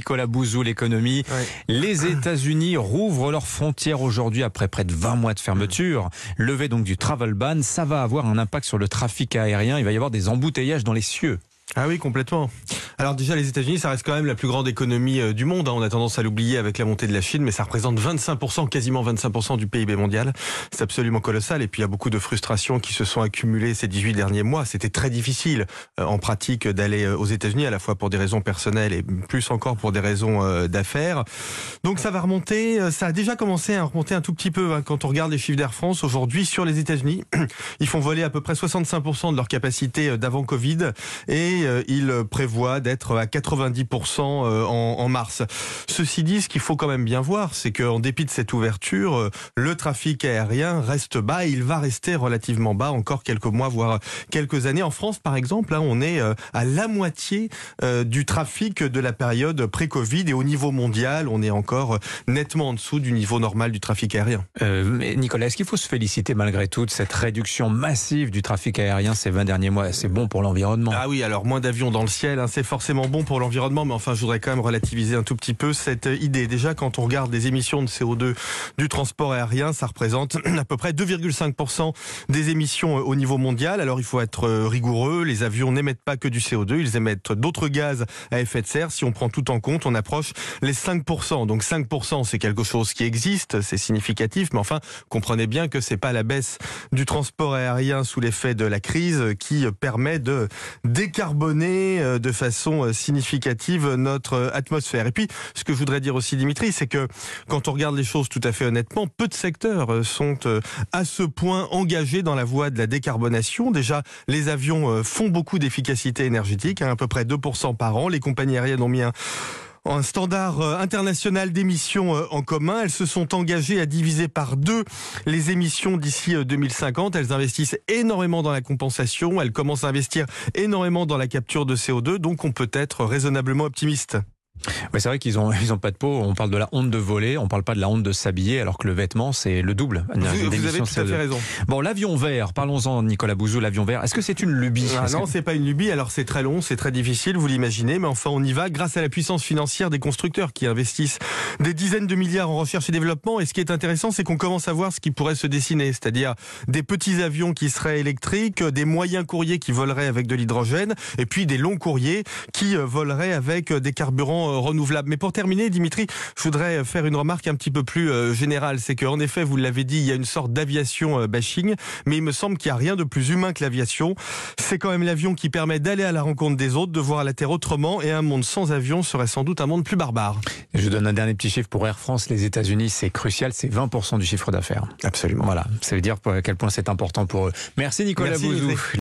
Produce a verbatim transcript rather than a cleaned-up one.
Nicolas Bouzou, l'économie. Ouais. Les États-Unis rouvrent leurs frontières aujourd'hui après près de vingt mois de fermeture. Levée donc du travel ban, ça va avoir un impact sur le trafic aérien. Il va y avoir des embouteillages dans les cieux. Ah oui, complètement. Alors déjà, les États-Unis, ça reste quand même la plus grande économie euh, du monde. Hein. On a tendance à l'oublier avec la montée de la Chine, mais ça représente vingt-cinq pour cent, quasiment vingt-cinq pour cent du P I B mondial. C'est absolument colossal. Et puis, il y a beaucoup de frustrations qui se sont accumulées ces dix-huit derniers mois. C'était très difficile, euh, en pratique, d'aller euh, aux États-Unis, à la fois pour des raisons personnelles et plus encore pour des raisons euh, d'affaires. Donc, ça va remonter. Ça a déjà commencé à remonter un tout petit peu. Hein. Quand on regarde les chiffres d'Air France, aujourd'hui, sur les États-Unis, ils font voler à peu près soixante-cinq pour cent de leur capacité d'avant Covid. Et il prévoit d'être à quatre-vingt-dix pour cent en, en mars. Ceci dit, ce qu'il faut quand même bien voir, c'est qu'en dépit de cette ouverture, le trafic aérien reste bas et il va rester relativement bas encore quelques mois, voire quelques années. En France, par exemple, hein, on est à la moitié du trafic de la période pré-Covid et au niveau mondial, on est encore nettement en dessous du niveau normal du trafic aérien. Euh, Nicolas, est-ce qu'il faut se féliciter malgré tout de cette réduction massive du trafic aérien ces vingt derniers mois? C'est bon pour l'environnement. Ah oui, alors moins d'avions dans le ciel, hein, c'est forcément bon pour l'environnement, mais enfin je voudrais quand même relativiser un tout petit peu cette idée. Déjà, quand on regarde les émissions de C O deux du transport aérien, ça représente à peu près deux virgule cinq pour cent des émissions au niveau mondial. Alors il faut être rigoureux, les avions n'émettent pas que du C O deux, ils émettent d'autres gaz à effet de serre. Si on prend tout en compte, on approche les cinq pour cent. Donc cinq pour cent, c'est quelque chose qui existe, c'est significatif, mais enfin comprenez bien que c'est pas la baisse du transport aérien sous l'effet de la crise qui permet de décarboner de façon significative notre atmosphère. Et puis, ce que je voudrais dire aussi, Dimitri, c'est que quand on regarde les choses tout à fait honnêtement, peu de secteurs sont à ce point engagés dans la voie de la décarbonation. Déjà, les avions font beaucoup d'efficacité énergétique, hein, à peu près deux pour cent par an. Les compagnies aériennes ont mis un un standard international d'émissions en commun. Elles se sont engagées à diviser par deux les émissions d'ici deux mille cinquante. Elles investissent énormément dans la compensation. Elles commencent à investir énormément dans la capture de C O deux. Donc on peut être raisonnablement optimiste. Ouais, c'est vrai qu'ils ont, ils ont pas de peau. On parle de la honte de voler, on parle pas de la honte de s'habiller, alors que le vêtement, c'est le double. Vous, vous avez tout à fait raison. Bon, l'avion vert, parlons-en, Nicolas Bouzou, l'avion vert. Est-ce que c'est une lubie? Ah non, que... c'est pas une lubie. Alors c'est très long, c'est très difficile, vous l'imaginez, mais enfin on y va grâce à la puissance financière des constructeurs qui investissent des dizaines de milliards en recherche et développement. Et ce qui est intéressant, c'est qu'on commence à voir ce qui pourrait se dessiner, c'est-à-dire des petits avions qui seraient électriques, des moyens courriers qui voleraient avec de l'hydrogène, et puis des longs courriers qui voleraient avec des carburants renouvelables. Mais pour terminer, Dimitri, je voudrais faire une remarque un petit peu plus euh, générale. C'est qu'en effet, vous l'avez dit, il y a une sorte d'aviation euh, bashing, mais il me semble qu'il n'y a rien de plus humain que l'aviation. C'est quand même l'avion qui permet d'aller à la rencontre des autres, de voir la Terre autrement, et un monde sans avion serait sans doute un monde plus barbare. Je donne un dernier petit chiffre pour Air France. Les États-Unis, c'est crucial, c'est vingt pour cent du chiffre d'affaires. Absolument. Voilà, ça veut dire à quel point c'est important pour eux. Merci Nicolas Merci, Bouzou.